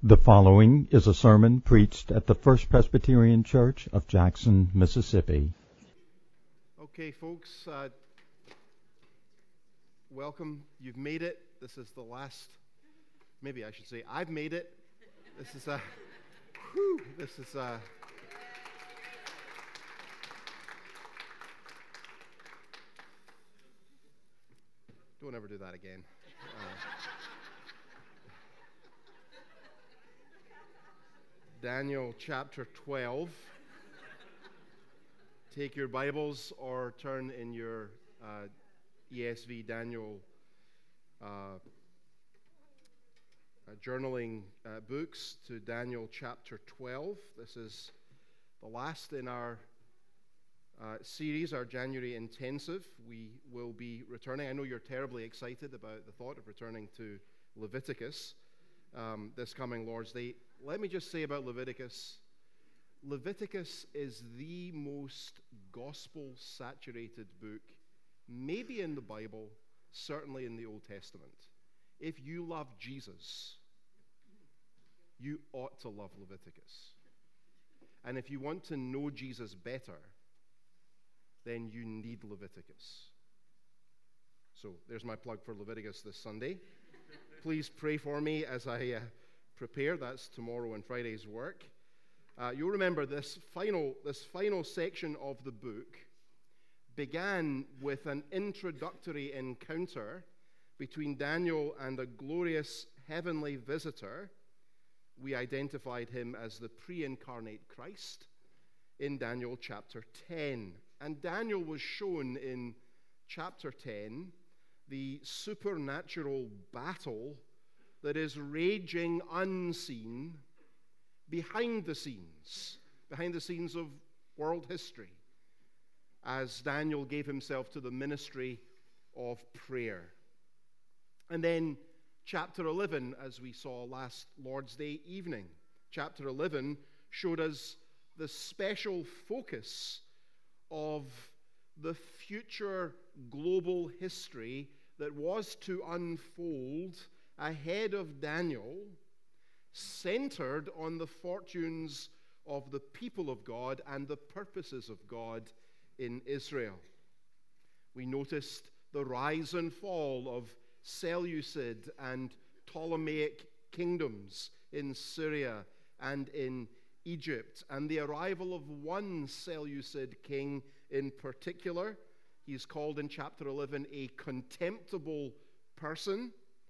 The following is a sermon preached at the First Presbyterian Church of Jackson, Mississippi. Okay, folks, welcome. You've made it. This is the last, maybe I should say, I've made it. This is don't ever do that again. Daniel chapter 12. Take your Bibles or turn in your ESV Daniel journaling books to Daniel chapter 12. This is the last in our series, our January intensive. We will be returning. I know you're terribly excited about the thought of returning to Leviticus this coming Lord's Day. Let me just say about Leviticus. Leviticus is the most gospel-saturated book, maybe in the Bible, certainly in the Old Testament. If you love Jesus, you ought to love Leviticus. And if you want to know Jesus better, then you need Leviticus. So there's my plug for Leviticus this Sunday. Please pray for me as I prepare. That's tomorrow and Friday's work. You'll remember this final section of the book began with an introductory encounter between Daniel and a glorious heavenly visitor. We identified him as the pre-incarnate Christ in Daniel chapter 10. And Daniel was shown in chapter 10 the supernatural battle that is raging unseen behind the scenes of world history, as Daniel gave himself to the ministry of prayer. And then chapter 11, as we saw last Lord's Day evening, chapter 11 showed us the special focus of the future global history that was to unfold ahead of Daniel, centered on the fortunes of the people of God and the purposes of God in Israel. We noticed the rise and fall of Seleucid and Ptolemaic kingdoms in Syria and in Egypt, and the arrival of one Seleucid king in particular. He's called in chapter 11 a contemptible person,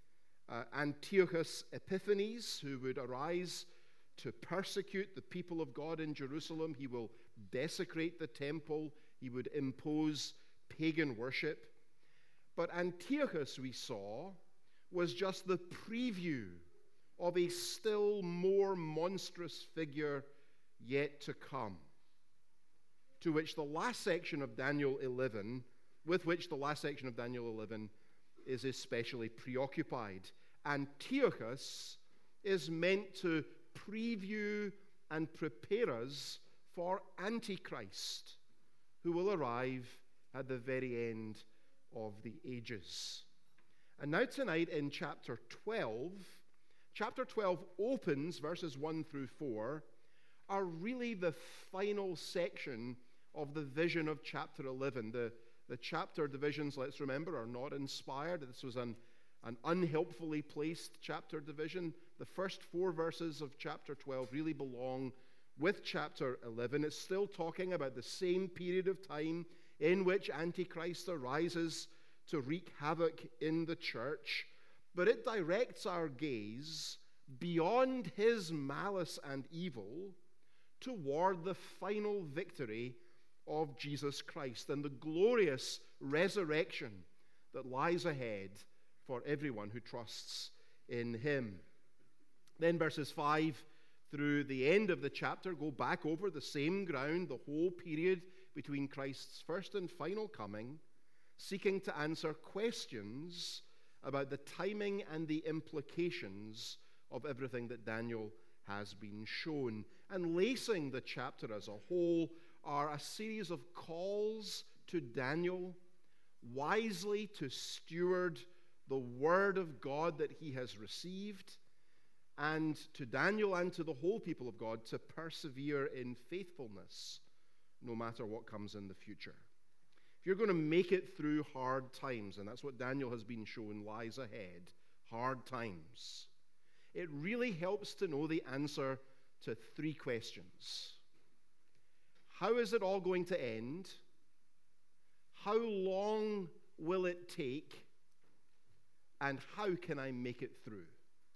Antiochus Epiphanes, who would arise to persecute the people of God in Jerusalem. He will desecrate the temple. He would impose pagan worship. But Antiochus, we saw, was just the preview of a still more monstrous figure yet to come, to which the last section of Daniel 11, is especially preoccupied. Antiochus is meant to preview and prepare us for Antichrist, who will arrive at the very end of the ages. And now tonight in chapter 12 opens, verses 1 through 4, are really the final section of the vision of chapter 11. The chapter divisions, let's remember, are not inspired. This was an unhelpfully placed chapter division. The first 4 verses of chapter 12 really belong with chapter 11. It's still talking about the same period of time in which Antichrist arises to wreak havoc in the church, but it directs our gaze beyond his malice and evil toward the final victory of Jesus Christ and the glorious resurrection that lies ahead for everyone who trusts in him. Then verses 5 through the end of the chapter go back over the same ground, the whole period between Christ's first and final coming, seeking to answer questions about the timing and the implications of everything that Daniel has been shown. And lacing the chapter as a whole are a series of calls to Daniel wisely to steward the word of God that he has received and to Daniel and to the whole people of God to persevere in faithfulness no matter what comes in the future. If you're going to make it through hard times, and that's what Daniel has been shown lies ahead, hard times, it really helps to know the answer to three questions. How is it all going to end? How long will it take? And how can I make it through?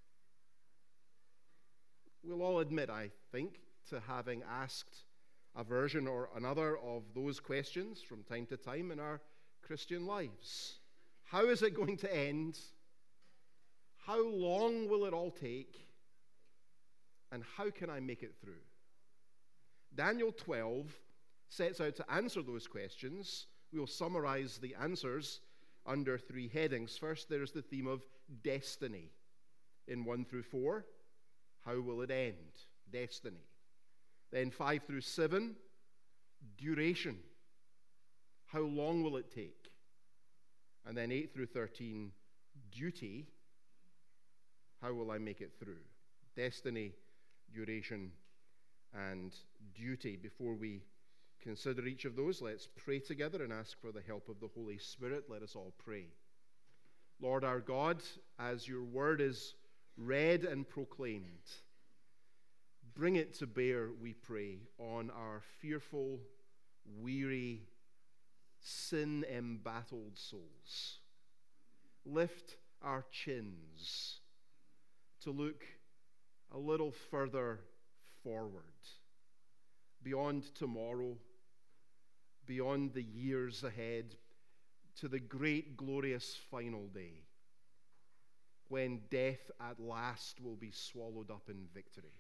We'll all admit, I think, to having asked a version or another of those questions from time to time in our Christian lives. How is it going to end? How long will it all take? And how can I make it through? Daniel 12 sets out to answer those questions. We'll summarize the answers under three headings. First, there's the theme of destiny. In 1 through 4, how will it end? Destiny. Then 5 through 7, duration. How long will it take? And then 8 through 13, duty. How will I make it through? Destiny, duration, and duty. Before we consider each of those, let's pray together and ask for the help of the Holy Spirit. Let us all pray. Lord our God, as your word is read and proclaimed, bring it to bear, we pray, on our fearful, weary, sin-embattled souls. Lift our chins to look a little further forward, beyond tomorrow, beyond the years ahead, to the great, glorious final day, when death at last will be swallowed up in victory.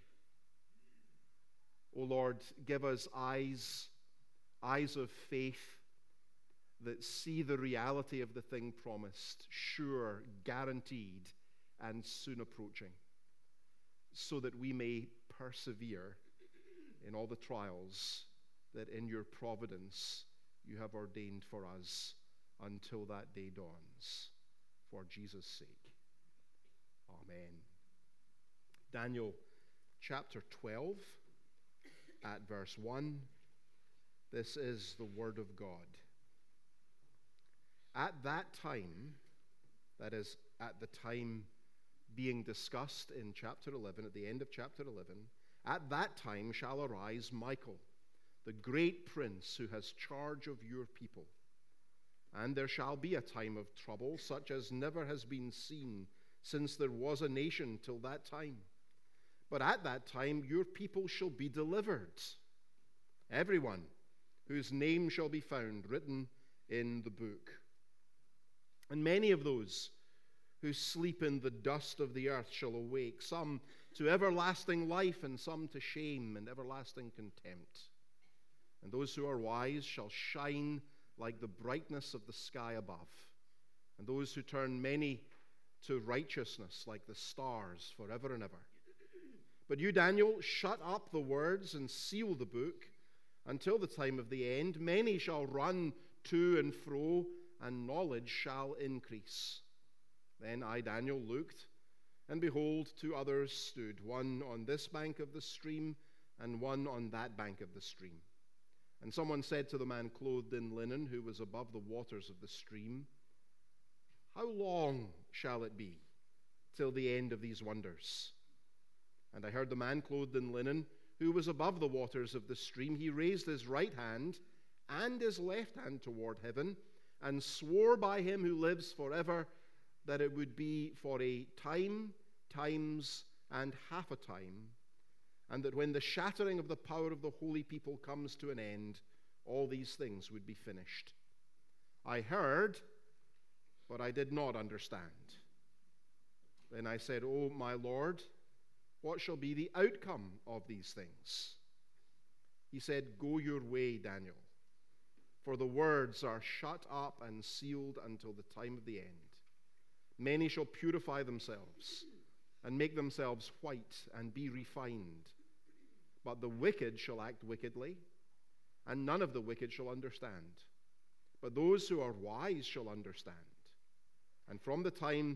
O Lord, give us eyes of faith that see the reality of the thing promised, sure, guaranteed, and soon approaching, so that we may persevere in all the trials that in your providence you have ordained for us until that day dawns, for Jesus' sake. Amen. Daniel chapter 12 at verse 1. This is the word of God. At that time, that is, at the time being discussed in chapter 11, at the end of chapter 11, at that time shall arise Michael, the great prince who has charge of your people. And there shall be a time of trouble, such as never has been seen since there was a nation till that time. But at that time your people shall be delivered, everyone whose name shall be found written in the book. And many of those who sleep in the dust of the earth shall awake, some to everlasting life and some to shame and everlasting contempt. And those who are wise shall shine like the brightness of the sky above, and those who turn many to righteousness like the stars forever and ever. But you, Daniel, shut up the words and seal the book until the time of the end. Many shall run to and fro, and knowledge shall increase. Then I, Daniel, looked, and behold, two others stood, one on this bank of the stream, and one on that bank of the stream. And someone said to the man clothed in linen, who was above the waters of the stream, how long shall it be till the end of these wonders? And I heard the man clothed in linen, who was above the waters of the stream, he raised his right hand and his left hand toward heaven, and swore by him who lives forever that it would be for a time, times, and half a time, and that when the shattering of the power of the holy people comes to an end, all these things would be finished. I heard, but I did not understand. Then I said, O my Lord, what shall be the outcome of these things? He said, go your way, Daniel, for the words are shut up and sealed until the time of the end. Many shall purify themselves and make themselves white and be refined. But the wicked shall act wickedly, and none of the wicked shall understand. But those who are wise shall understand. And from the time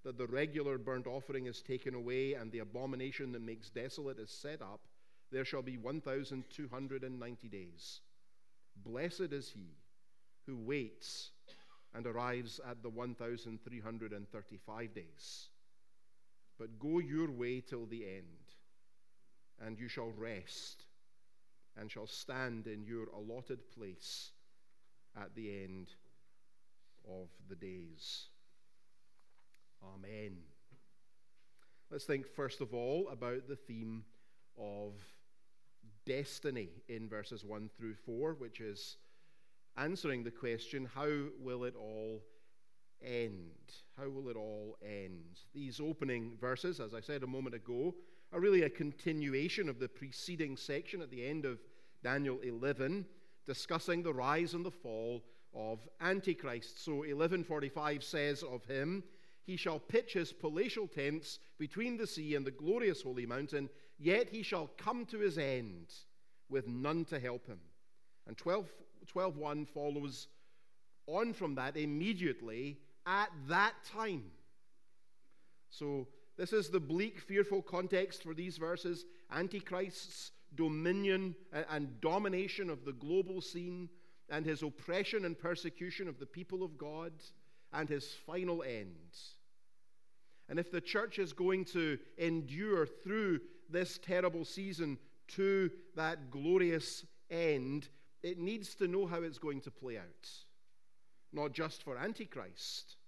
that the regular burnt offering is taken away, and the abomination that makes desolate is set up, there shall be 1,290 days. Blessed is he who waits and arrives at the 1,335 days. But go your way till the end, and you shall rest, and shall stand in your allotted place at the end of the days. Amen. Let's think first of all about the theme of destiny in verses 1 through 4, which is answering the question, how will it all end? How will it all end? These opening verses, as I said a moment ago, are really a continuation of the preceding section at the end of Daniel 11, discussing the rise and the fall of Antichrist. So 11:45 says of him, he shall pitch his palatial tents between the sea and the glorious holy mountain, yet he shall come to his end with none to help him. And 12:1 follows on from that immediately, at that time. So this is the bleak, fearful context for these verses. Antichrist's dominion and domination of the global scene, and his oppression and persecution of the people of God, and his final end. And if the church is going to endure through this terrible season to that glorious end, it needs to know how it's going to play out. Not just for Antichrist,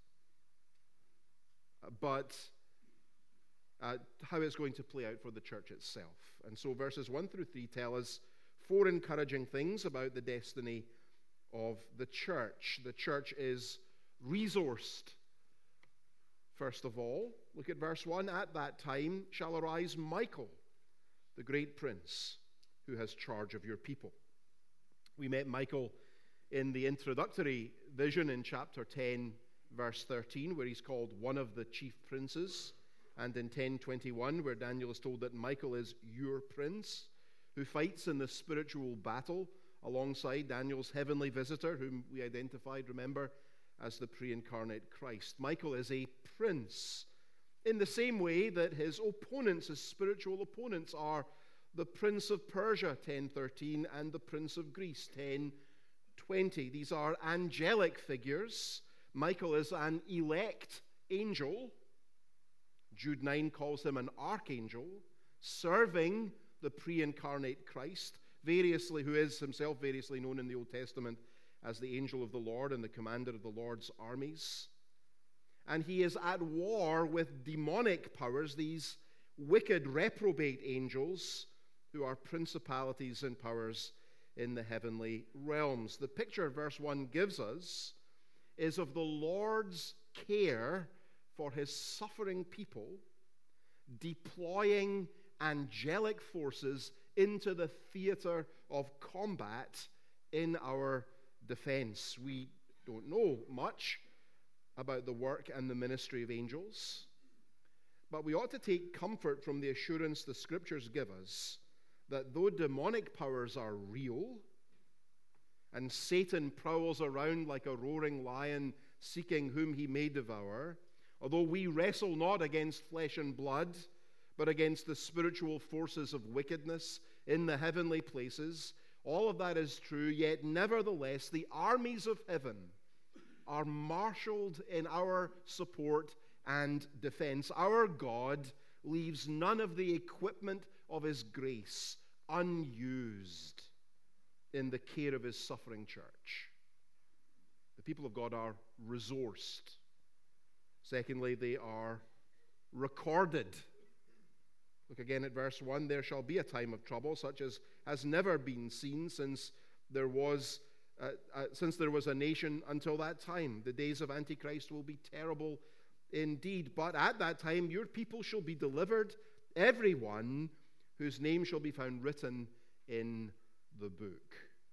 but how it's going to play out for the church itself. And so verses 1 through 3 tell us 4 encouraging things about the destiny of the church. The church is resourced. First of all, look at verse 1. At that time shall arise Michael, the great prince, who has charge of your people. We met Michael in the introductory vision in chapter 10, verse 13, where he's called one of the chief princes, and in 10:21, where Daniel is told that Michael is your prince, who fights in the spiritual battle alongside Daniel's heavenly visitor, whom we identified, remember, as the pre-incarnate Christ. Michael is a prince in the same way that his opponents, his spiritual opponents, are the prince of Persia, 10:13, and the prince of Greece, 10:20. These are angelic figures. Michael is an elect angel. Jude 9 calls him an archangel, serving the pre-incarnate Christ, who is himself variously known in the Old Testament as the angel of the Lord and the commander of the Lord's armies. And he is at war with demonic powers, these wicked reprobate angels who are principalities and powers in the heavenly realms. The picture verse 1 gives us is of the Lord's care for his suffering people, deploying angelic forces into the theater of combat in our defense. We don't know much about the work and the ministry of angels, but we ought to take comfort from the assurance the scriptures give us that though demonic powers are real, and Satan prowls around like a roaring lion seeking whom he may devour, although we wrestle not against flesh and blood, but against the spiritual forces of wickedness in the heavenly places, all of that is true, yet nevertheless the armies of heaven are marshaled in our support and defense. Our God leaves none of the equipment of his grace unused in the care of his suffering church. The people of God are resourced. Secondly, they are recorded. Look again at verse 1. There shall be a time of trouble such as has never been seen since there was a nation until that time. The days of Antichrist will be terrible indeed. But at that time your people shall be delivered, everyone whose name shall be found written in the book.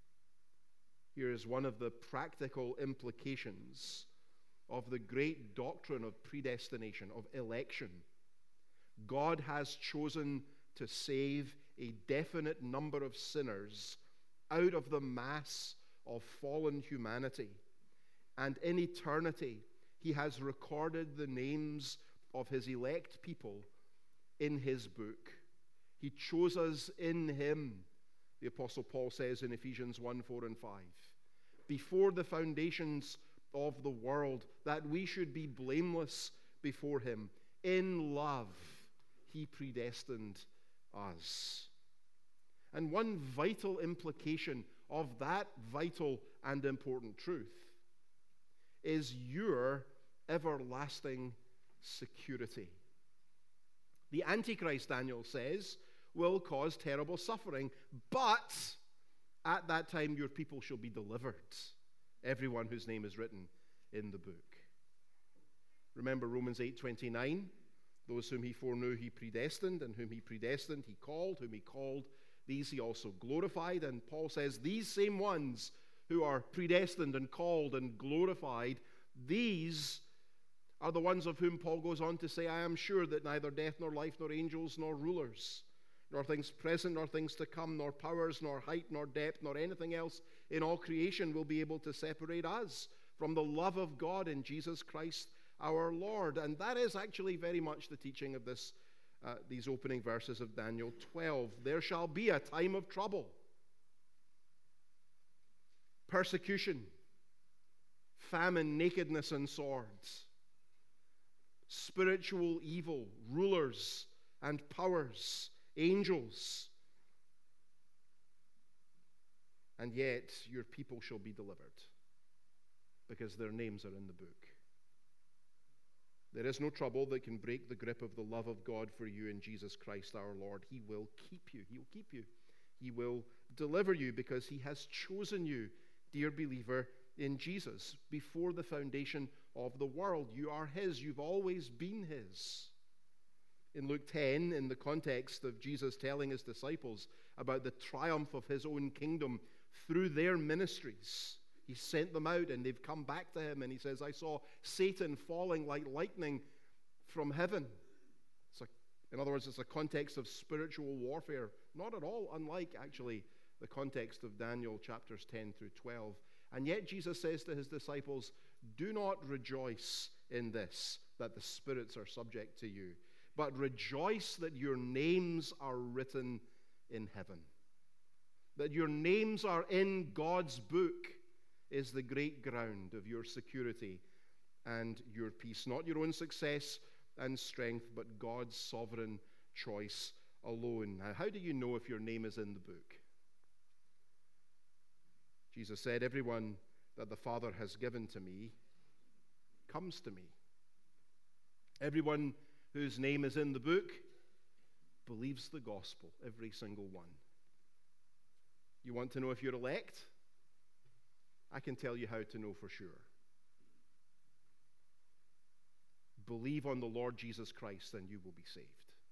Here is one of the practical implications of the great doctrine of predestination, of election. God has chosen to save a definite number of sinners out of the mass of fallen humanity. And in eternity, he has recorded the names of his elect people in his book. He chose us in him, the Apostle Paul says in Ephesians 1, 4, and 5. Before the foundations of the world, that we should be blameless before him. In love, he predestined us. And one vital implication of that vital and important truth is your everlasting security. The Antichrist, Daniel says, will cause terrible suffering, but at that time your people shall be delivered, everyone whose name is written in the book. Remember Romans 8:29, those whom he foreknew he predestined, and whom he predestined he called, whom he called these he also glorified. And Paul says these same ones who are predestined and called and glorified, these are the ones of whom Paul goes on to say, I am sure that neither death nor life nor angels nor rulers, nor things present nor things to come, nor powers nor height nor depth nor anything else in all creation will be able to separate us from the love of God in Jesus Christ our Lord. And that is actually very much the teaching of these opening verses of Daniel 12. There shall be a time of trouble, persecution, famine, nakedness, and swords, spiritual evil, rulers and powers, angels. And yet your people shall be delivered because their names are in the book. There is no trouble that can break the grip of the love of God for you in Jesus Christ our Lord. He will keep you. He will keep you. He will deliver you because he has chosen you, dear believer, in Jesus. Before the foundation of the world, you are his. You've always been his. In Luke 10, in the context of Jesus telling his disciples about the triumph of his own kingdom through their ministries, he sent them out and they've come back to him, and he says, I saw Satan falling like lightning from heaven. In other words, it's a context of spiritual warfare, not at all unlike actually the context of Daniel chapters 10 through 12. And yet Jesus says to his disciples, do not rejoice in this, that the spirits are subject to you, but rejoice that your names are written in heaven. That your names are in God's book is the great ground of your security and your peace. Not your own success and strength, but God's sovereign choice alone. Now, how do you know if your name is in the book? Jesus said, everyone that the Father has given to me comes to me. Everyone whose name is in the book believes the gospel, every single one. You want to know if you're elect? I can tell you how to know for sure. Believe on the Lord Jesus Christ and you will be saved.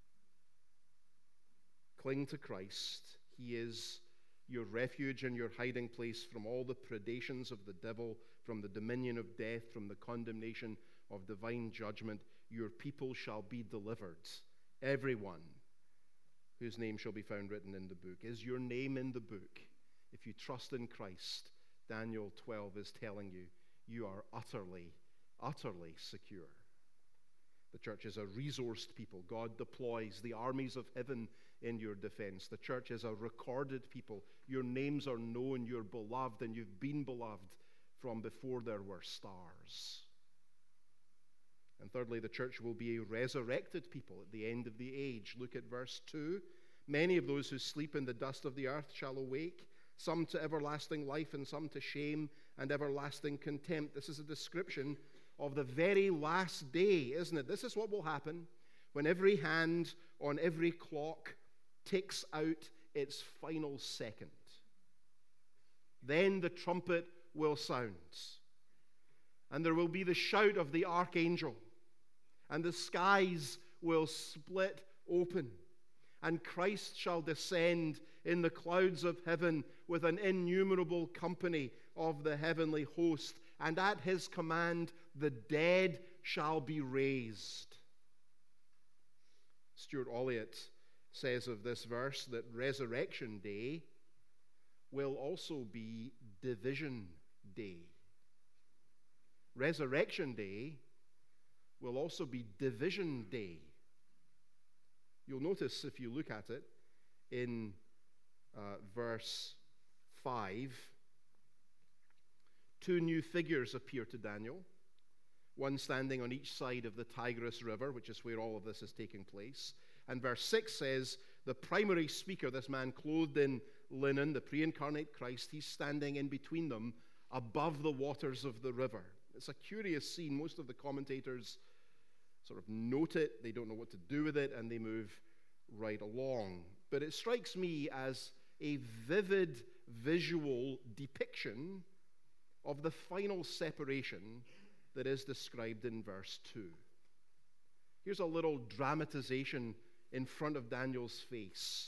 Cling to Christ. He is your refuge and your hiding place from all the predations of the devil, from the dominion of death, from the condemnation of divine judgment. Your people shall be delivered. Everyone whose name shall be found written in the book. Is your name in the book? If you trust in Christ, Daniel 12 is telling you, you are utterly, utterly secure. The church is a resourced people. God deploys the armies of heaven in your defense. The church is a recorded people. Your names are known, you're beloved, and you've been beloved from before there were stars. And thirdly, the church will be a resurrected people at the end of the age. Look at verse 2. Many of those who sleep in the dust of the earth shall awake, some to everlasting life and some to shame and everlasting contempt. This is a description of the very last day, isn't it? This is what will happen when every hand on every clock ticks out its final second. Then the trumpet will sound, and there will be the shout of the archangel, and the skies will split open, and Christ shall descend in the clouds of heaven with an innumerable company of the heavenly host, and at his command the dead shall be raised. Stuart Olliott says of this verse that Resurrection Day will also be Division Day. Resurrection Day will also be Division Day. You'll notice, if you look at it, in verse 5, two new figures appear to Daniel, one standing on each side of the Tigris River, which is where all of this is taking place. And verse 6 says, the primary speaker, this man clothed in linen, the pre-incarnate Christ, he's standing in between them above the waters of the river. It's a curious scene. Most of the commentators sort of note it, they don't know what to do with it, and they move right along. But it strikes me as a vivid visual depiction of the final separation that is described in verse 2. Here's a little dramatization in front of Daniel's face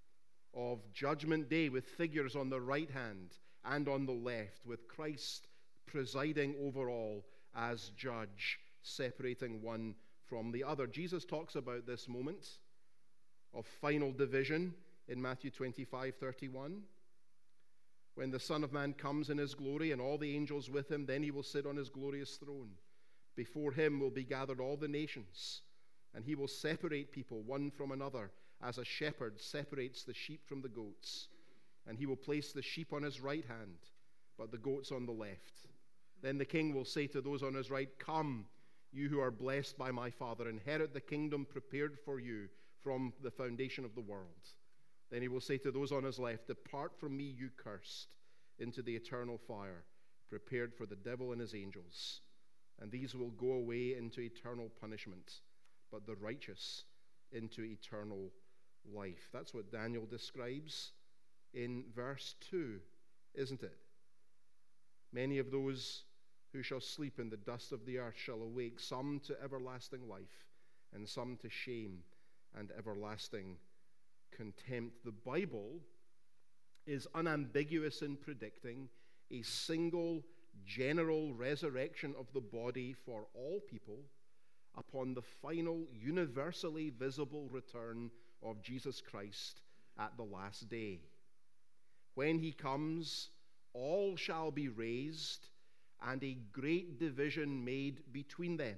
of Judgment Day, with figures on the right hand and on the left, with Christ presiding over all as judge, separating one from the other. Jesus talks about this moment of final division in Matthew 25:31. When the Son of Man comes in his glory and all the angels with him, then he will sit on his glorious throne. Before him will be gathered all the nations, and he will separate people one from another, as a shepherd separates the sheep from the goats. And he will place the sheep on his right hand, but the goats on the left. Then the king will say to those on his right, come, you who are blessed by my Father, inherit the kingdom prepared for you from the foundation of the world. Then he will say to those on his left, depart from me, you cursed, into the eternal fire, prepared for the devil and his angels. And these will go away into eternal punishment, but the righteous into eternal life. That's what Daniel describes in verse 2, isn't it? Many of those who shall sleep in the dust of the earth shall awake, some to everlasting life, and some to shame and everlasting contempt. The Bible is unambiguous in predicting a single general resurrection of the body for all people upon the final universally visible return of Jesus Christ at the last day. When he comes, all shall be raised, and a great division made between them.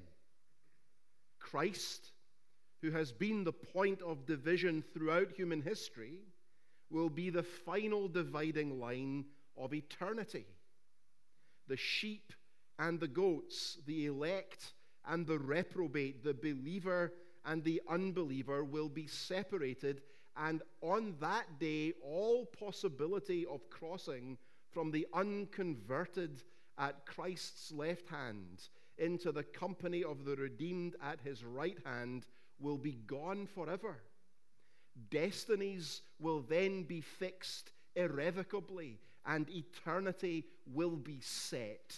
Christ, who has been the point of division throughout human history, will be the final dividing line of eternity. The sheep and the goats, the elect and the reprobate, the believer and the unbeliever will be separated, and on that day, all possibility of crossing from the unconverted at Christ's left hand into the company of the redeemed at his right hand will be gone forever. Destinies will then be fixed irrevocably, and eternity will be set.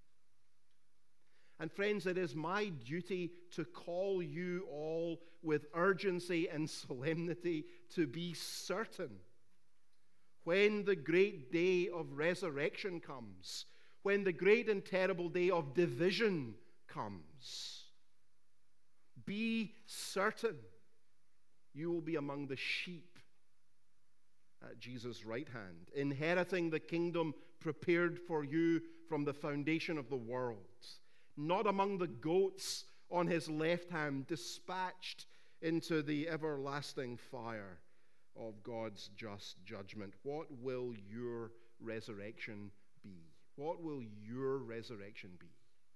And friends, it is my duty to call you all with urgency and solemnity to be certain, when the great day of resurrection comes, when the great and terrible day of division comes, be certain you will be among the sheep at Jesus' right hand, inheriting the kingdom prepared for you from the foundation of the world, not among the goats on his left hand, dispatched into the everlasting fire of God's just judgment. What will your resurrection be? What will your resurrection be?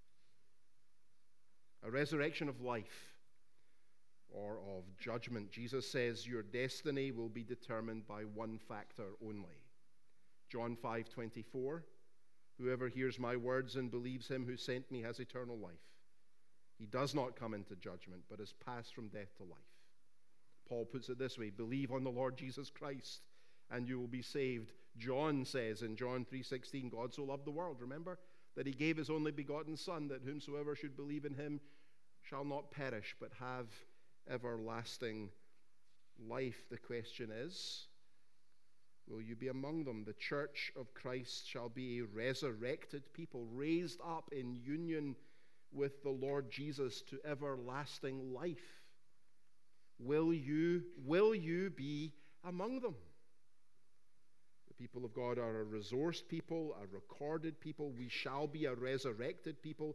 A resurrection of life or of judgment? Jesus says your destiny will be determined by one factor only. John 5:24, whoever hears my words and believes him who sent me has eternal life. He does not come into judgment, but has passed from death to life. Paul puts it this way, believe on the Lord Jesus Christ and you will be saved. John says in John 3:16, God so loved the world, remember, that he gave his only begotten Son, that whomsoever should believe in him shall not perish, but have everlasting life. The question is, will you be among them? The church of Christ shall be a resurrected people, raised up in union with the Lord Jesus to everlasting life. Will you be among them? The people of God are a resourced people, a recorded people. We shall be a resurrected people.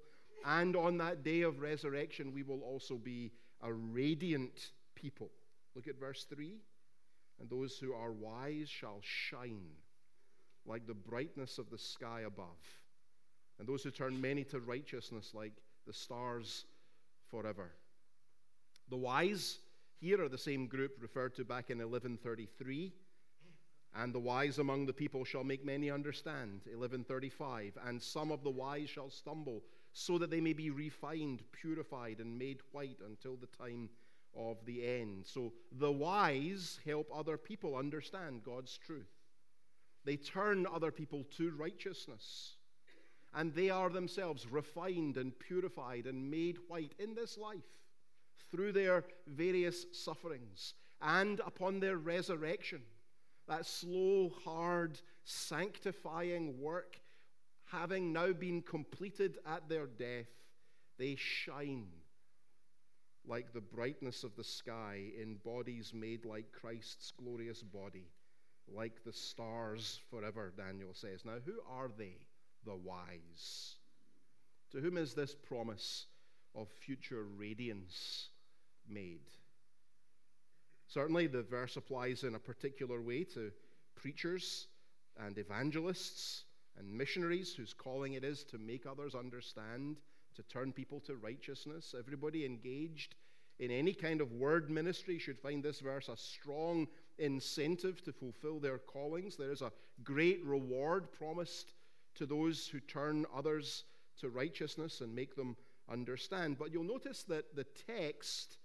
And on that day of resurrection, we will also be a radiant people. Look at verse 3. And those who are wise shall shine like the brightness of the sky above. And those who turn many to righteousness like the stars forever. The wise here are the same group referred to back in 1133. And the wise among the people shall make many understand, 1135. And some of the wise shall stumble, so that they may be refined, purified, and made white until the time of the end. So the wise help other people understand God's truth. They turn other people to righteousness. And they are themselves refined and purified and made white in this life through their various sufferings and upon their resurrection. That slow, hard, sanctifying work, having now been completed at their death, they shine like the brightness of the sky in bodies made like Christ's glorious body, like the stars forever, Daniel says. Now, who are they, the wise? To whom is this promise of future radiance made? Certainly, the verse applies in a particular way to preachers and evangelists and missionaries whose calling it is to make others understand, to turn people to righteousness. Everybody engaged in any kind of word ministry should find this verse a strong incentive to fulfill their callings. There is a great reward promised to those who turn others to righteousness and make them understand. But you'll notice that the text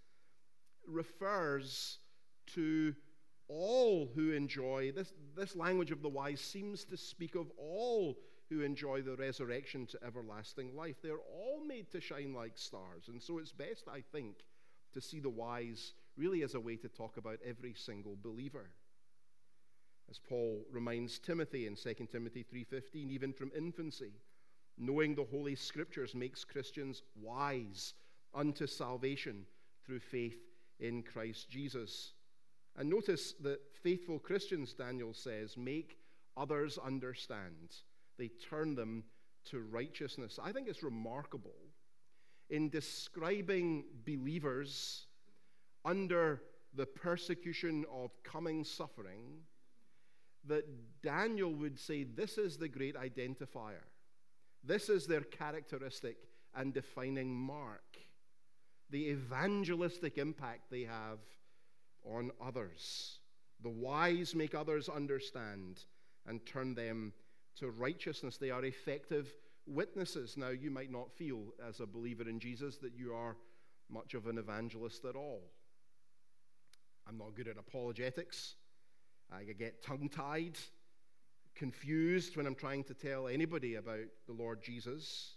refers to all who enjoy, this language of the wise seems to speak of all who enjoy the resurrection to everlasting life. They're all made to shine like stars. And so it's best, I think, to see the wise really as a way to talk about every single believer. As Paul reminds Timothy in 2 Timothy 3:15, even from infancy, knowing the Holy Scriptures makes Christians wise unto salvation through faith in Christ Jesus. And notice that faithful Christians, Daniel says, make others understand. They turn them to righteousness. I think it's remarkable in describing believers under the persecution of coming suffering that Daniel would say this is the great identifier. This is their characteristic and defining mark. The evangelistic impact they have on others. The wise make others understand and turn them to righteousness. They are effective witnesses. Now, you might not feel as a believer in Jesus that you are much of an evangelist at all. I'm not good at apologetics. I get tongue-tied, confused when I'm trying to tell anybody about the Lord Jesus.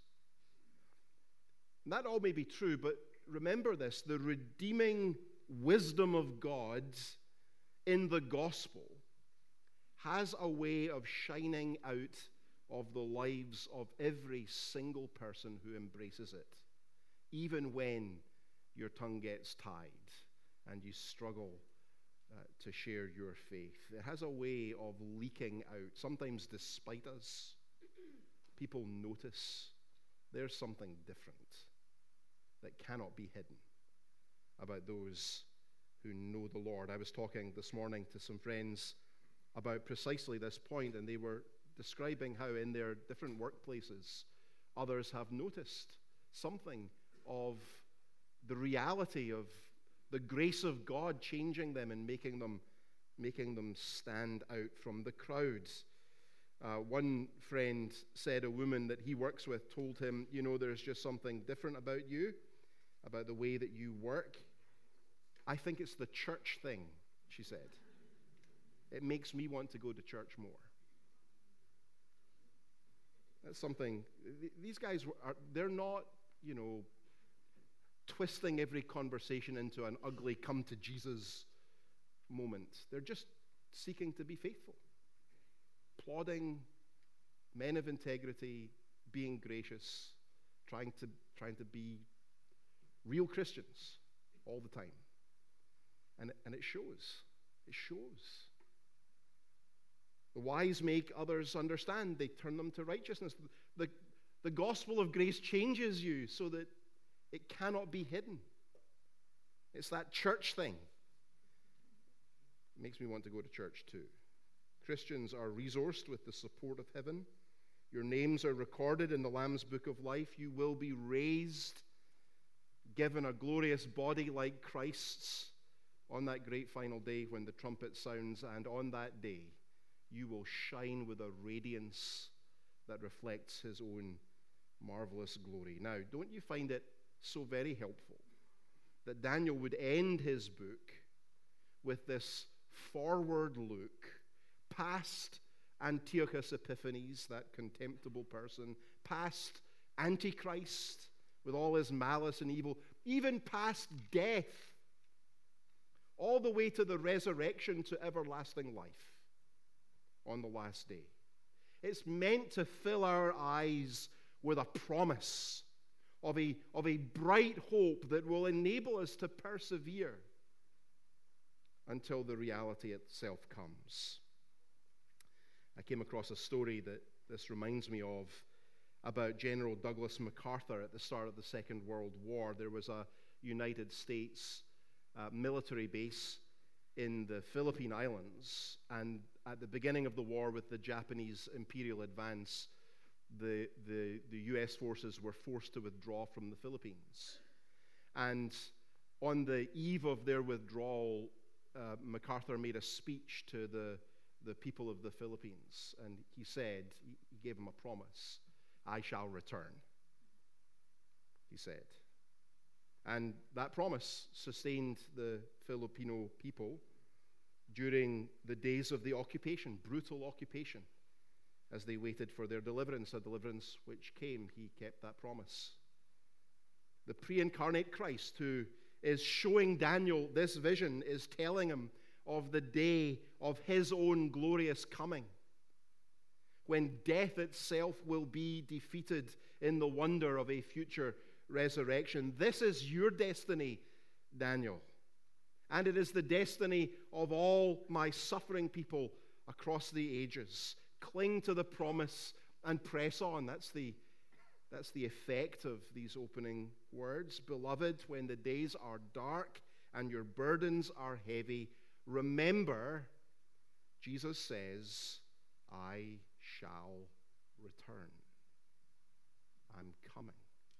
And that all may be true, but remember this, the redeeming wisdom of God in the gospel has a way of shining out of the lives of every single person who embraces it, even when your tongue gets tied and you struggle to share your faith. It has a way of leaking out, sometimes despite us. People notice there's something different that cannot be hidden about those who know the Lord. I was talking this morning to some friends about precisely this point, and they were describing how in their different workplaces others have noticed something of the reality of the grace of God changing them and making them stand out from the crowds. One friend said a woman that he works with told him, you know, there's just something different about you, about the way that you work. I think it's the church thing, she said. It makes me want to go to church more. That's something, these guys, they're not, you know, twisting every conversation into an ugly come to Jesus moment. They're just seeking to be faithful, plodding, men of integrity, being gracious, trying to be real Christians all the time. And it shows. It shows. The wise make others understand. They turn them to righteousness. The gospel of grace changes you so that it cannot be hidden. It's that church thing. It makes me want to go to church too. Christians are resourced with the support of heaven. Your names are recorded in the Lamb's Book of Life. You will be raised, given a glorious body like Christ's on that great final day when the trumpet sounds. And on that day, you will shine with a radiance that reflects his own marvelous glory. Now, don't you find it so very helpful that Daniel would end his book with this forward look past Antiochus Epiphanes, that contemptible person, past Antichrist with all his malice and evil, even past death, all the way to the resurrection to everlasting life on the last day. It's meant to fill our eyes with a promise of a bright hope that will enable us to persevere until the reality itself comes. I came across a story that this reminds me of about General Douglas MacArthur at the start of the Second World War. There was a United States military base in the Philippine Islands, and at the beginning of the war with the Japanese imperial advance, the U.S. forces were forced to withdraw from the Philippines. And on the eve of their withdrawal, MacArthur made a speech to the people of the Philippines, and he said, he gave them a promise, "I shall return," he said. And that promise sustained the Filipino people during the days of the occupation, brutal occupation, as they waited for their deliverance, a deliverance which came. He kept that promise. The pre-incarnate Christ, who is showing Daniel this vision, is telling him of the day of his own glorious coming, when death itself will be defeated in the wonder of a future resurrection. This is your destiny, Daniel. And it is the destiny of all my suffering people across the ages. Cling to the promise and press on. That's the effect of these opening words. Beloved, when the days are dark and your burdens are heavy, remember, Jesus says, I shall return. I'm coming.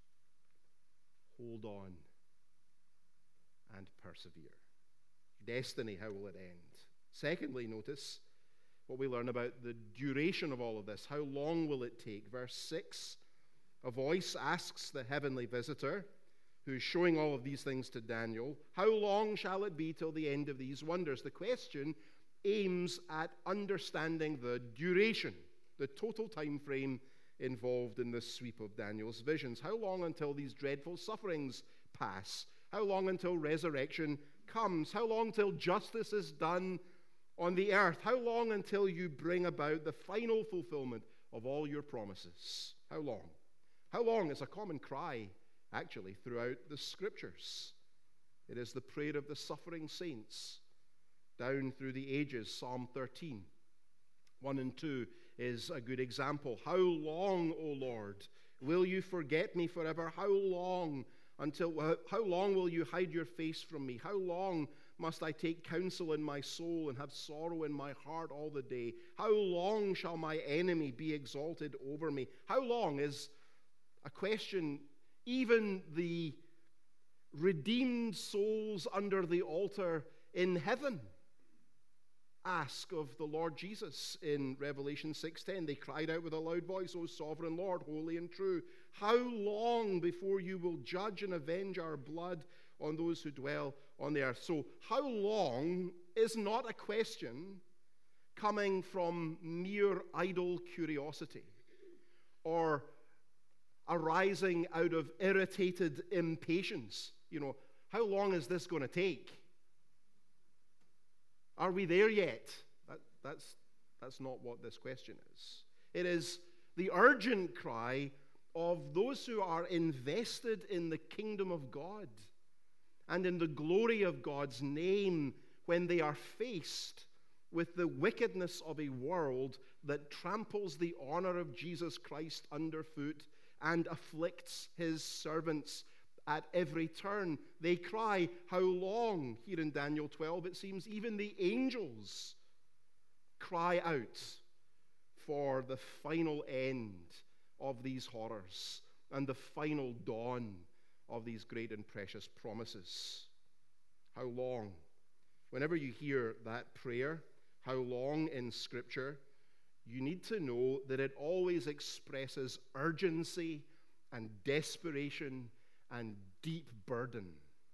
Hold on and persevere. Destiny, how will it end? Secondly, notice what we learn about the duration of all of this. How long will it take? Verse 6, a voice asks the heavenly visitor, who is showing all of these things to Daniel, how long shall it be till the end of these wonders? The question aims at understanding the duration, the total time frame involved in this sweep of Daniel's visions. How long until these dreadful sufferings pass? How long until resurrection comes? How long till justice is done on the earth? How long until you bring about the final fulfillment of all your promises? How long? How long is a common cry, actually, throughout the Scriptures. It is the prayer of the suffering saints down through the ages. Psalm 13, 1 and 2 is a good example. How long, O Lord, will you forget me forever? How long will you hide your face from me? How long must I take counsel in my soul and have sorrow in my heart all the day? How long shall my enemy be exalted over me? How long is a question even the redeemed souls under the altar in heaven ask of the Lord Jesus in Revelation 6:10. They cried out with a loud voice, O sovereign Lord, holy and true, how long before you will judge and avenge our blood on those who dwell on the earth? So how long is not a question coming from mere idle curiosity or arising out of irritated impatience. How long is this going to take? Are we there yet? That's not what this question is. It is the urgent cry of those who are invested in the kingdom of God and in the glory of God's name when they are faced with the wickedness of a world that tramples the honor of Jesus Christ underfoot and afflicts his servants at every turn. They cry, how long? Here in Daniel 12, it seems even the angels cry out for the final end of these horrors and the final dawn of these great and precious promises. How long? Whenever you hear that prayer, how long in Scripture, you need to know that it always expresses urgency and desperation and deep burden.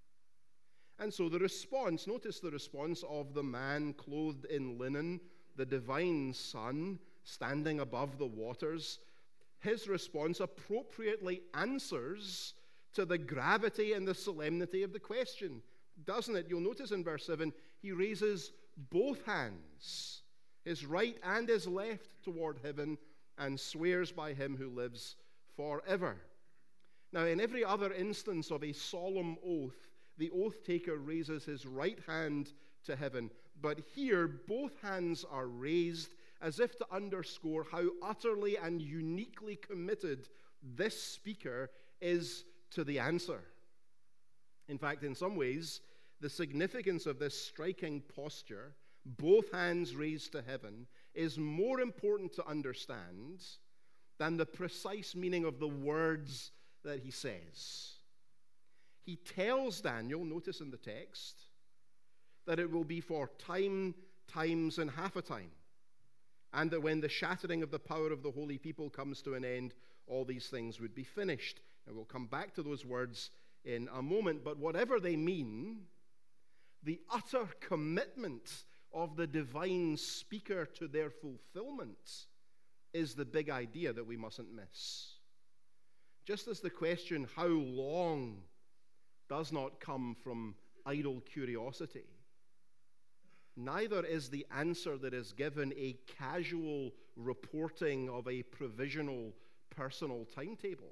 And so the response, notice the response of the man clothed in linen, the divine Son, standing above the waters. His response appropriately answers to the gravity and the solemnity of the question, doesn't it? You'll notice in verse 7, he raises both hands, his right and his left, toward heaven, and swears by him who lives forever. Now, in every other instance of a solemn oath, the oath taker raises his right hand to heaven. But here, both hands are raised as if to underscore how utterly and uniquely committed this speaker is to the answer. In fact, in some ways, the significance of this striking posture, both hands raised to heaven, is more important to understand than the precise meaning of the words that he says. He tells Daniel, notice in the text, that it will be for time, times, and half a time, and that when the shattering of the power of the holy people comes to an end, all these things would be finished. Now, we'll come back to those words in a moment, but whatever they mean, the utter commitment of the divine speaker to their fulfillment is the big idea that we mustn't miss. Just as the question, how long, does not come from idle curiosity, neither is the answer that is given a casual reporting of a provisional personal timetable.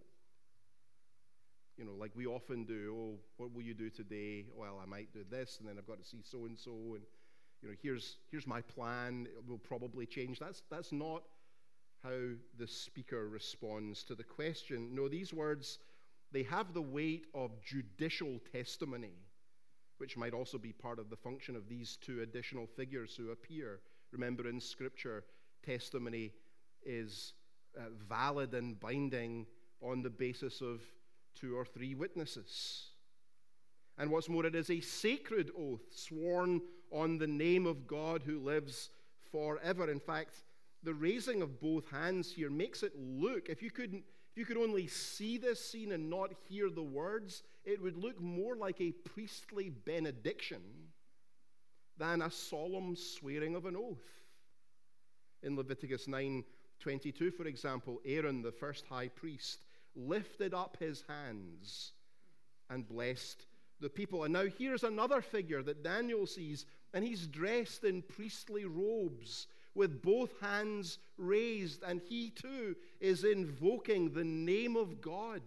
You know, like we often do. Oh, what will you do today? Well, I might do this, and then I've got to see so-and-so, and you know, here's my plan. It will probably change. That's not how the speaker responds to the question. No, these words, they have the weight of judicial testimony, which might also be part of the function of these two additional figures who appear. Remember, in Scripture, testimony is valid and binding on the basis of 2 or 3 witnesses. And what's more, it is a sacred oath sworn on the name of God who lives forever. In fact, the raising of both hands here makes it look, if you could only see this scene and not hear the words, it would look more like a priestly benediction than a solemn swearing of an oath. In Leviticus 9:22, for example, Aaron, the first high priest, lifted up his hands and blessed the people. And now here's another figure that Daniel sees, and he's dressed in priestly robes with both hands raised, and he too is invoking the name of God.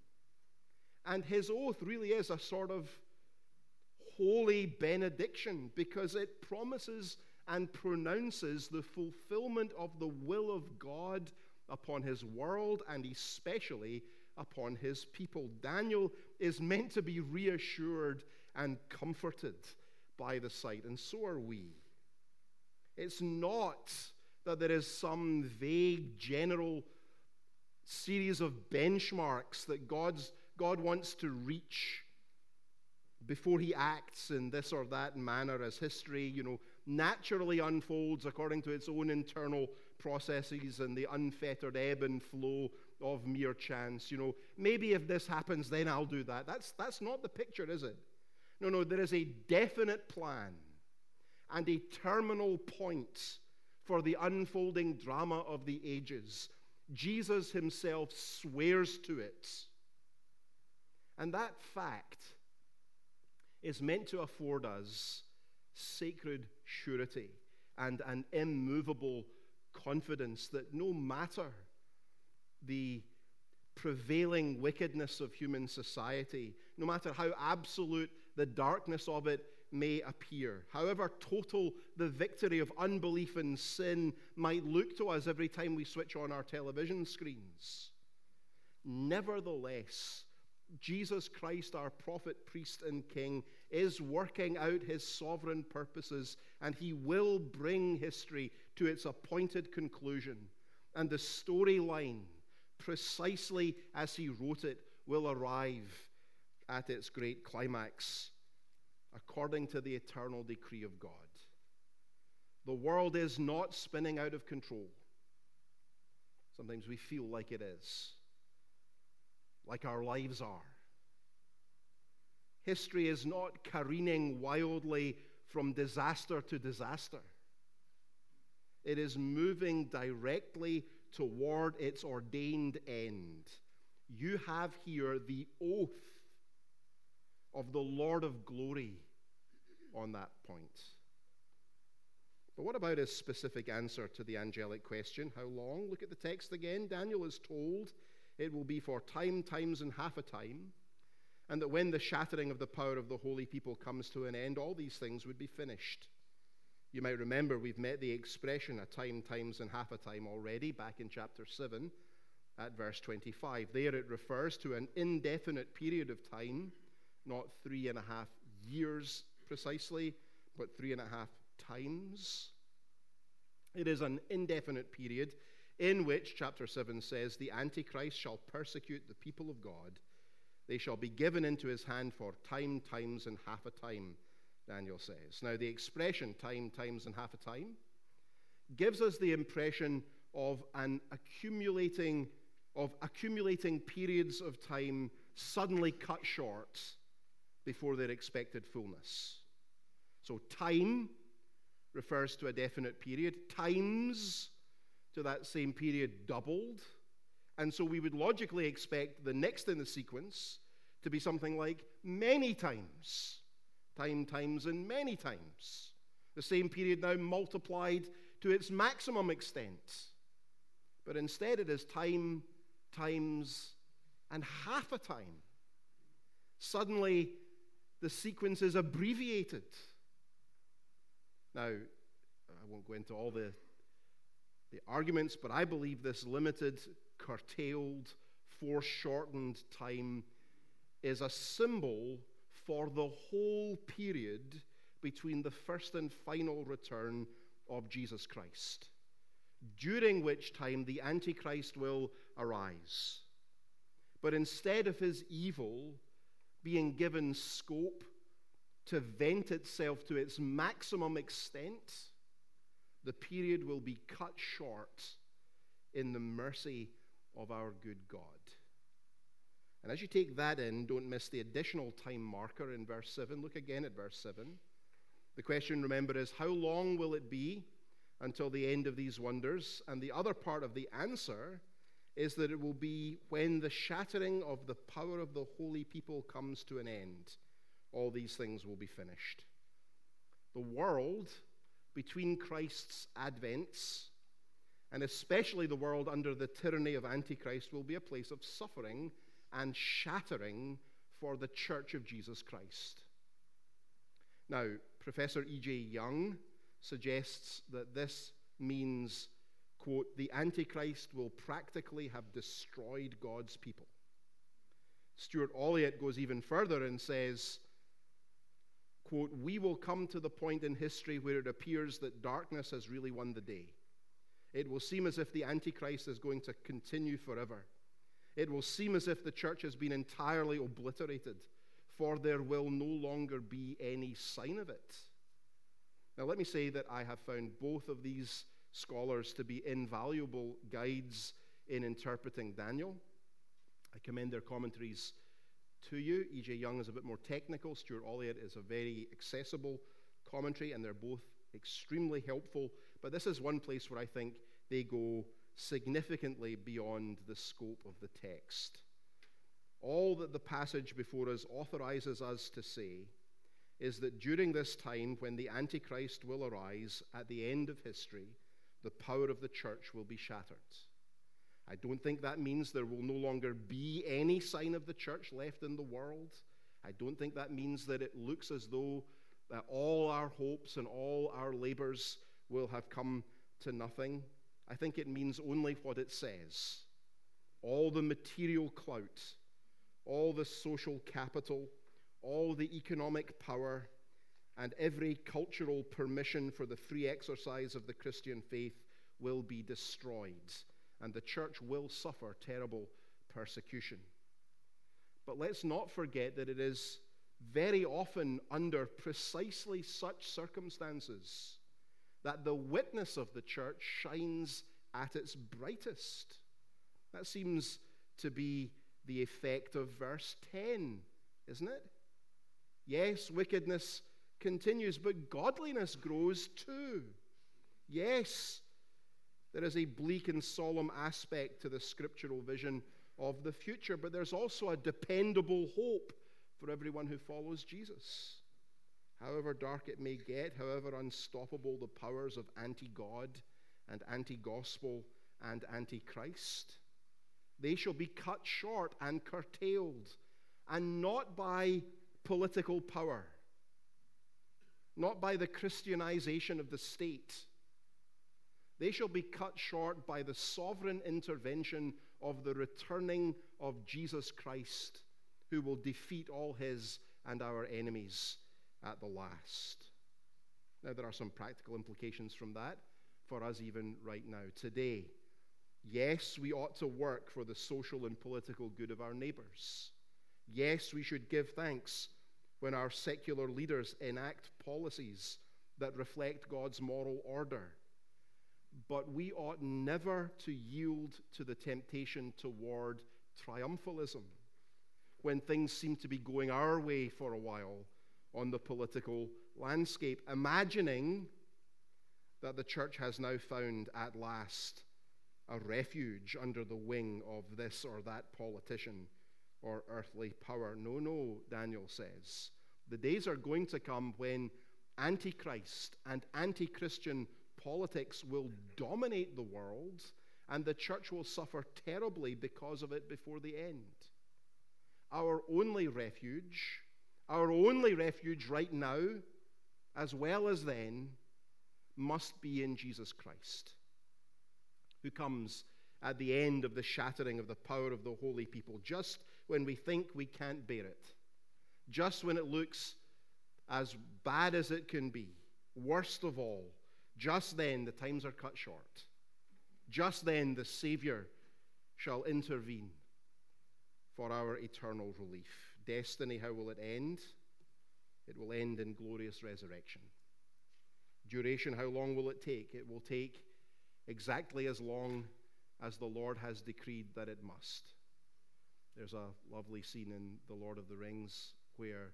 And his oath really is a sort of holy benediction because it promises and pronounces the fulfillment of the will of God upon his world and especially upon his people. Daniel is meant to be reassured and comforted by the sight, and so are we. It's not that there is some vague general series of benchmarks that God wants to reach before he acts in this or that manner as history, naturally unfolds according to its own internal processes and the unfettered ebb and flow of mere chance. Maybe if this happens, then I'll do that. That's not the picture, is it? No, there is a definite plan and a terminal point for the unfolding drama of the ages. Jesus himself swears to it. And that fact is meant to afford us sacred surety and an immovable confidence that no matter the prevailing wickedness of human society, no matter how absolute the darkness of it may appear, however total the victory of unbelief and sin might look to us every time we switch on our television screens, Nevertheless, Jesus Christ, our prophet, priest, and king, is working out his sovereign purposes, and he will bring history to its appointed conclusion. And the storyline, precisely as he wrote it, will arrive at its great climax, according to the eternal decree of God. The world is not spinning out of control. Sometimes we feel like it is, like our lives are. History is not careening wildly from disaster to disaster. It is moving directly toward its ordained end. You have here the oath of the Lord of glory on that point. But what about his specific answer to the angelic question? How long? Look at the text again. Daniel is told it will be for time, times, and half a time, and that when the shattering of the power of the holy people comes to an end, all these things would be finished. You might remember we've met the expression a time, times, and half a time already back in chapter 7 at verse 25. There it refers to an indefinite period of time, not 3.5 years precisely, but 3.5 times. It is an indefinite period in which, chapter 7 says, the Antichrist shall persecute the people of God. They shall be given into his hand for time, times, and half a time, Daniel says. Now, the expression time, times, and half a time gives us the impression of accumulating periods of time suddenly cut short before their expected fullness. So time refers to a definite period. Times to that same period doubled. And so we would logically expect the next in the sequence to be something like many times. Time, times, and many times. The same period now multiplied to its maximum extent. But instead it is time, times, and half a time. Suddenly the sequence is abbreviated. Now, I won't go into all the arguments, but I believe this limited, curtailed, foreshortened time is a symbol for the whole period between the first and final return of Jesus Christ, during which time the Antichrist will arise. But instead of his evil being given scope to vent itself to its maximum extent, the period will be cut short in the mercy of our good God. And as you take that in, don't miss the additional time marker in verse 7. Look again at verse 7. The question, remember, is how long will it be until the end of these wonders? And the other part of the answer is that it will be when the shattering of the power of the holy people comes to an end. All these things will be finished. The world between Christ's advents, and especially the world under the tyranny of Antichrist, will be a place of suffering and shattering for the Church of Jesus Christ. Now, Professor E.J. Young suggests that this means, quote, the Antichrist will practically have destroyed God's people. Stuart Olliott goes even further and says, quote, we will come to the point in history where it appears that darkness has really won the day. It will seem as if the Antichrist is going to continue forever. It will seem as if the church has been entirely obliterated, for there will no longer be any sign of it. Now, let me say that I have found both of these scholars to be invaluable guides in interpreting Daniel. I commend their commentaries to you. E.J. Young is a bit more technical. Stuart Olliott is a very accessible commentary, and they're both extremely helpful. But this is one place where I think they go significantly beyond the scope of the text. All that the passage before us authorizes us to say is that during this time when the Antichrist will arise at the end of history, the power of the church will be shattered. I don't think that means there will no longer be any sign of the church left in the world. I don't think that means that it looks as though that all our hopes and all our labors will have come to nothing. I think it means only what it says. all the material clout, all the social capital, all the economic power, and every cultural permission for the free exercise of the Christian faith will be destroyed, and the church will suffer terrible persecution. But let's not forget that it is very often under precisely such circumstances that the witness of the church shines at its brightest. That seems to be the effect of verse 10, isn't it? Yes, wickedness continues, but godliness grows too. Yes, there is a bleak and solemn aspect to the scriptural vision of the future, but there's also a dependable hope for everyone who follows Jesus. However dark it may get, however unstoppable the powers of anti-God and anti-gospel and anti-Christ, they shall be cut short and curtailed, and not by political power, not by the Christianization of the state. They shall be cut short by the sovereign intervention of the returning of Jesus Christ, who will defeat all his and our enemies at the last. Now, there are some practical implications from that for us even right now, today. Yes, we ought to work for the social and political good of our neighbors. Yes, we should give thanks when our secular leaders enact policies that reflect God's moral order. But we ought never to yield to the temptation toward triumphalism when things seem to be going our way for a while on the political landscape, imagining that the church has now found at last a refuge under the wing of this or that politician or earthly power. No, no, Daniel says. The days are going to come when antichrist and anti-Christian politics will dominate the world, and the church will suffer terribly because of it before the end. Our only refuge right now, as well as then, must be in Jesus Christ, who comes at the end of the shattering of the power of the holy people, just when we think we can't bear it, just when it looks as bad as it can be, worst of all. Just then the times are cut short. Just then the Savior shall intervene for our eternal relief. Destiny, how will it end? It will end in glorious resurrection. Duration, how long will it take? It will take exactly as long as the Lord has decreed that it must. There's a lovely scene in The Lord of the Rings where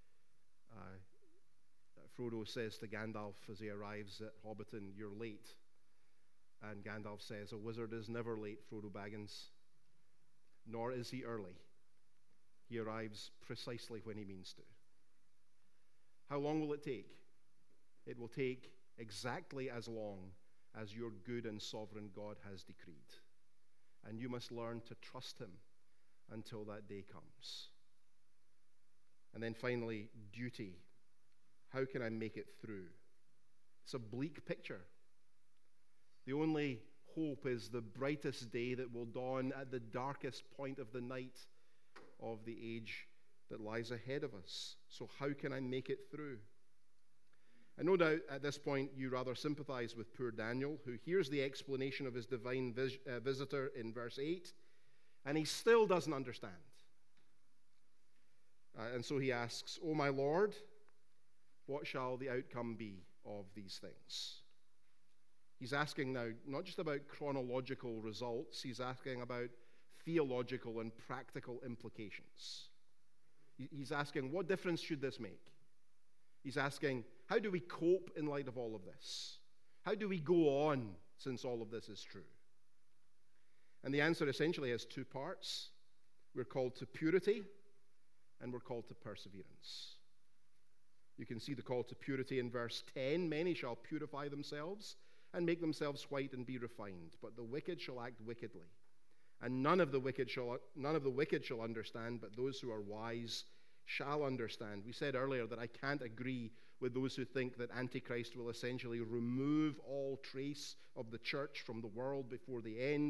Frodo says to Gandalf as he arrives at Hobbiton, "You're late." And Gandalf says, "A wizard is never late, Frodo Baggins, nor is he early. He arrives precisely when he means to." How long will it take? It will take exactly as long as your good and sovereign God has decreed. And you must learn to trust him until that day comes. And then finally, duty. How can I make it through? It's a bleak picture. The only hope is the brightest day that will dawn at the darkest point of the night of the age that lies ahead of us. So how can I make it through? And no doubt at this point you rather sympathize with poor Daniel, who hears the explanation of his divine visitor in verse 8, and he still doesn't understand. And so he asks, "O my Lord, what shall the outcome be of these things?" He's asking now not just about chronological results, he's asking about theological and practical implications. He's asking, what difference should this make? He's asking, how do we cope in light of all of this? How do we go on since all of this is true? And the answer essentially has two parts. We're called to purity and we're called to perseverance. You can see the call to purity in verse 10. "Many shall purify themselves and make themselves white and be refined, but the wicked shall act wickedly. And none of the wicked shall understand, but those who are wise shall understand." We said earlier that I can't agree with those who think that Antichrist will essentially remove all trace of the church from the world before the end.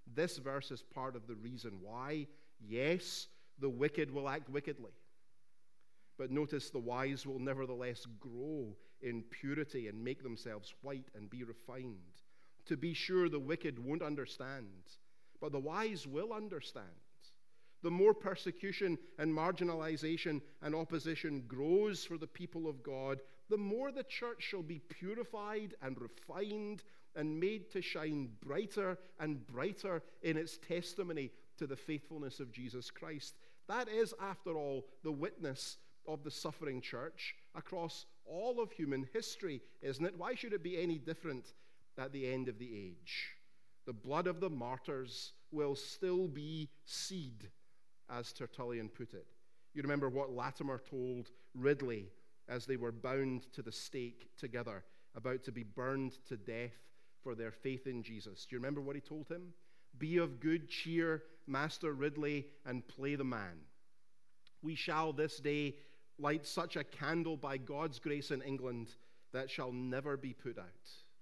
This verse is part of the reason why. Yes, the wicked will act wickedly. But notice the wise will nevertheless grow in purity and make themselves white and be refined. To be sure, the wicked won't understand, but the wise will understand. The more persecution and marginalization and opposition grows for the people of God, the more the church shall be purified and refined and made to shine brighter and brighter in its testimony to the faithfulness of Jesus Christ. That is, after all, the witness of the suffering church across all of human history, isn't it? Why should it be any different at the end of the age? The blood of the martyrs will still be seed, as Tertullian put it. You remember what Latimer told Ridley as they were bound to the stake together, about to be burned to death for their faith in Jesus. Do you remember what he told him? Be of good cheer, Master Ridley, and play the man. We shall this day light such a candle by God's grace in England that shall never be put out.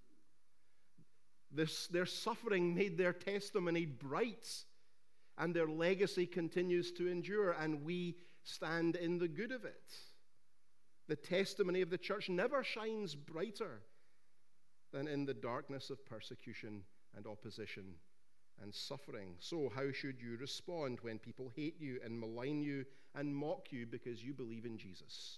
Their suffering made their testimony bright, and their legacy continues to endure, and we stand in the good of it. The testimony of the church never shines brighter than in the darkness of persecution and opposition and suffering. So how should you respond when people hate you and malign you and mock you because you believe in Jesus?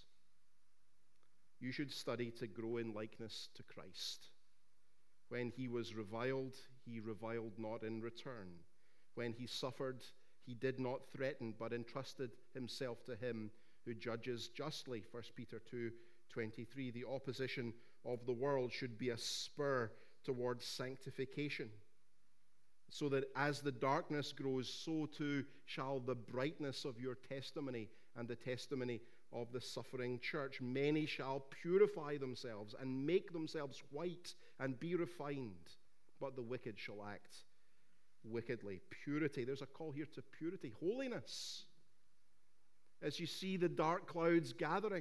You should study to grow in likeness to Christ. When he was reviled, he reviled not in return. When he suffered, he did not threaten, but entrusted himself to him who judges justly. 1 Peter 2:23. The opposition of the world should be a spur towards sanctification, so that as the darkness grows, so too shall the brightness of your testimony and the testimony of the suffering church. Many shall purify themselves and make themselves white and be refined, but the wicked shall act wickedly. Purity. There's a call here to purity. Holiness. As you see the dark clouds gathering,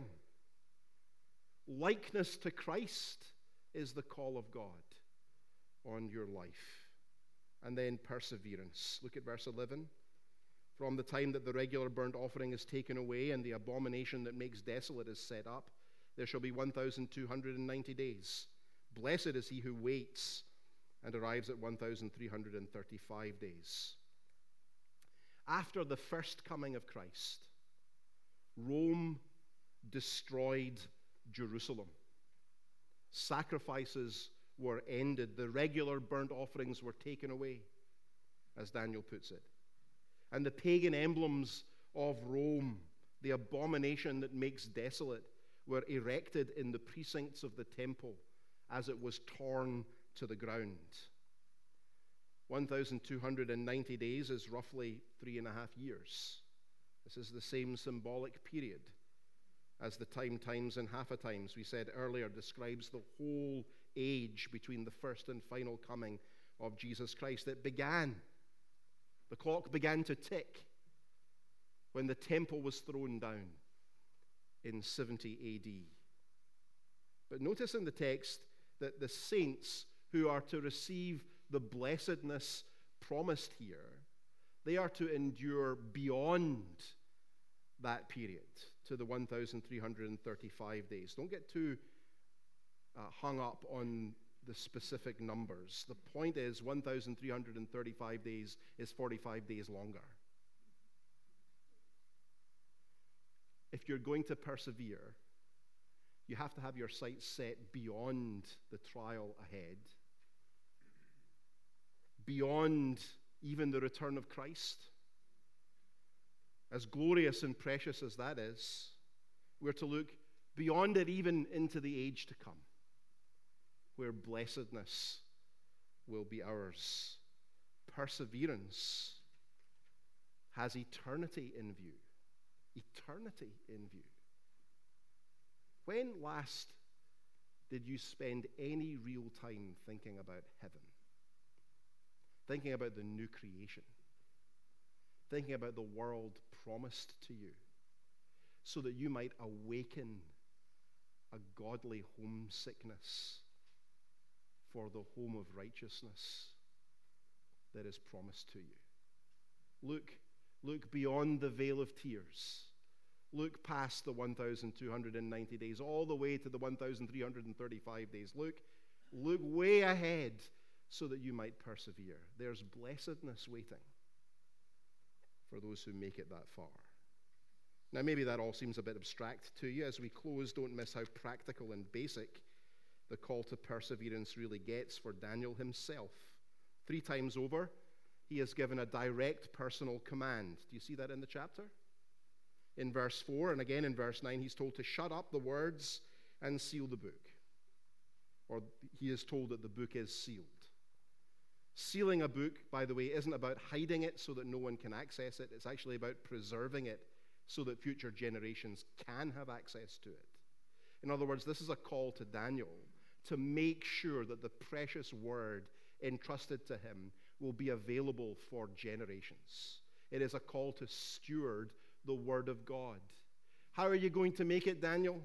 likeness to Christ is the call of God on your life. And then perseverance. Look at verse 11. From the time that the regular burnt offering is taken away and the abomination that makes desolate is set up, there shall be 1,290 days. Blessed is he who waits and arrives at 1,335 days. After the first coming of Christ, Rome destroyed Jerusalem. Sacrifices were ended. The regular burnt offerings were taken away, as Daniel puts it. And the pagan emblems of Rome, the abomination that makes desolate, were erected in the precincts of the temple as it was torn to the ground. 1,290 days is roughly 3.5 years. This is the same symbolic period as the times and half a times we said earlier describes the whole age between the first and final coming of Jesus Christ. The clock began to tick when the temple was thrown down in 70 AD. But notice in the text that the saints who are to receive the blessedness promised here, they are to endure beyond that period to the 1,335 days. Don't get too hung up on the specific numbers. The point is 1,335 days is 45 days longer. If you're going to persevere, you have to have your sights set beyond the trial ahead, beyond even the return of Christ. As glorious and precious as that is, we're to look beyond it even into the age to come, where blessedness will be ours. Perseverance has eternity in view. Eternity in view. When last did you spend any real time thinking about heaven? Thinking about the new creation? Thinking about the world promised to you so that you might awaken a godly homesickness for the home of righteousness that is promised to you. Look beyond the veil of tears. Look past the 1,290 days, all the way to the 1,335 days. Look way ahead so that you might persevere. There's blessedness waiting for those who make it that far. Now, maybe that all seems a bit abstract to you. As we close, don't miss how practical and basic the call to perseverance really gets for Daniel himself. 3 times over, he is given a direct personal command. Do you see that in the chapter? In verse 4 and again in verse 9, he's told to shut up the words and seal the book. Or he is told that the book is sealed. Sealing a book, by the way, isn't about hiding it so that no one can access it. It's actually about preserving it so that future generations can have access to it. In other words, this is a call to Daniel to make sure that the precious word entrusted to him will be available for generations. It is a call to steward the word of God. How are you going to make it, Daniel?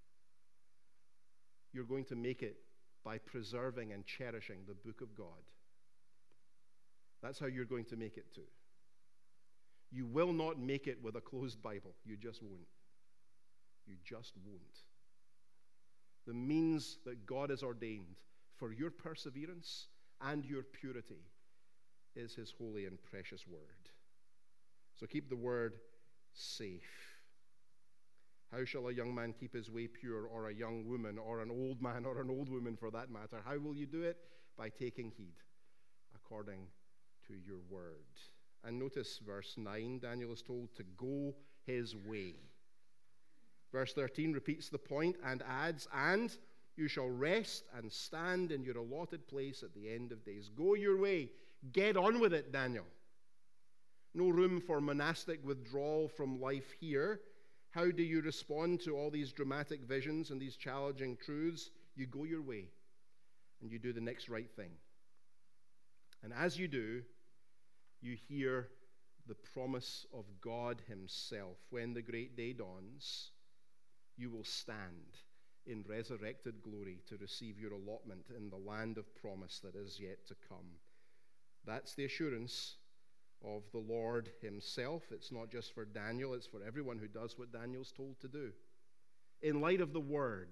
You're going to make it by preserving and cherishing the book of God. That's how you're going to make it too. You will not make it with a closed Bible. You just won't. You just won't. The means that God has ordained for your perseverance and your purity is his holy and precious word. So keep the word safe. How shall a young man keep his way pure, or a young woman, or an old man, or an old woman for that matter? How will you do it? By taking heed according to your word. And notice verse 9, Daniel is told to go his way. Verse 13 repeats the point and adds, and you shall rest and stand in your allotted place at the end of days. Go your way. Get on with it, Daniel. No room for monastic withdrawal from life here. How do you respond to all these dramatic visions and these challenging truths? You go your way and you do the next right thing. And as you do, you hear the promise of God himself. When the great day dawns, you will stand in resurrected glory to receive your allotment in the land of promise that is yet to come. That's the assurance of the Lord himself. It's not just for Daniel, it's for everyone who does what Daniel's told to do. In light of the word,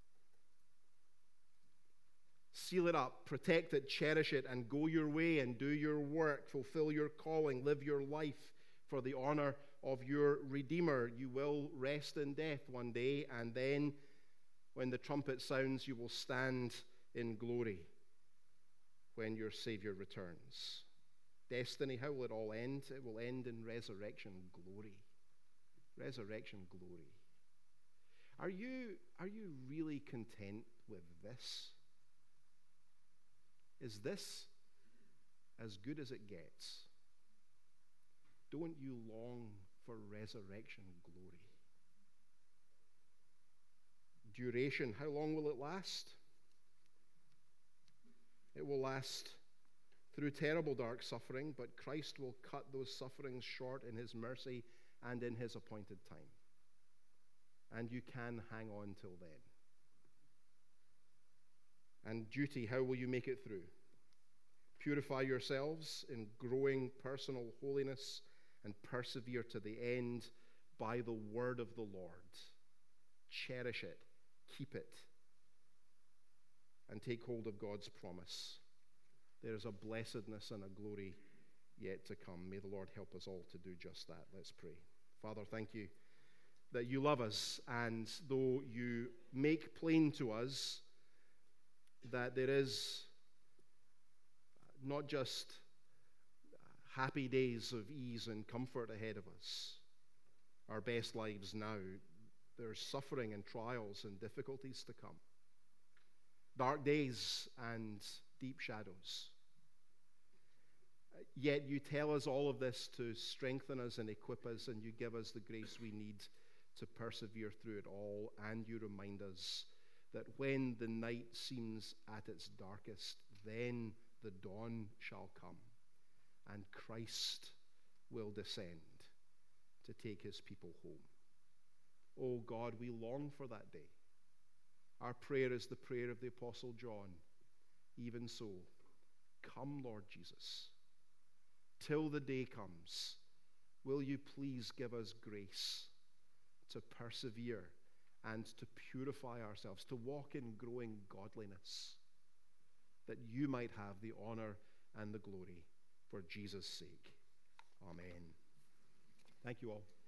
seal it up, protect it, cherish it, and go your way and do your work, fulfill your calling, live your life for the honor of your Redeemer. You will rest in death one day, and then when the trumpet sounds, you will stand in glory when your Savior returns. Destiny, how will it all end? It will end in resurrection glory. Resurrection glory. Are you really content with this? Is this as good as it gets? Don't you long for resurrection glory? Duration, how long will it last? It will last through terrible dark suffering, but Christ will cut those sufferings short in his mercy and in his appointed time. And you can hang on till then. And duty, how will you make it through? Purify yourselves in growing personal holiness and persevere to the end by the word of the Lord. Cherish it, keep it, and take hold of God's promise. There is a blessedness and a glory yet to come. May the Lord help us all to do just that. Let's pray. Father, thank you that you love us, and though you make plain to us that there is not just happy days of ease and comfort ahead of us, our best lives now, there's suffering and trials and difficulties to come, dark days and deep shadows. Yet you tell us all of this to strengthen us and equip us, and you give us the grace we need to persevere through it all, and you remind us that when the night seems at its darkest, then the dawn shall come, and Christ will descend to take his people home. Oh God, we long for that day. Our prayer is the prayer of the Apostle John. Even so, come, Lord Jesus. till the day comes, will you please give us grace to persevere and to purify ourselves, to walk in growing godliness, that you might have the honor and the glory for Jesus' sake. Amen. Thank you all.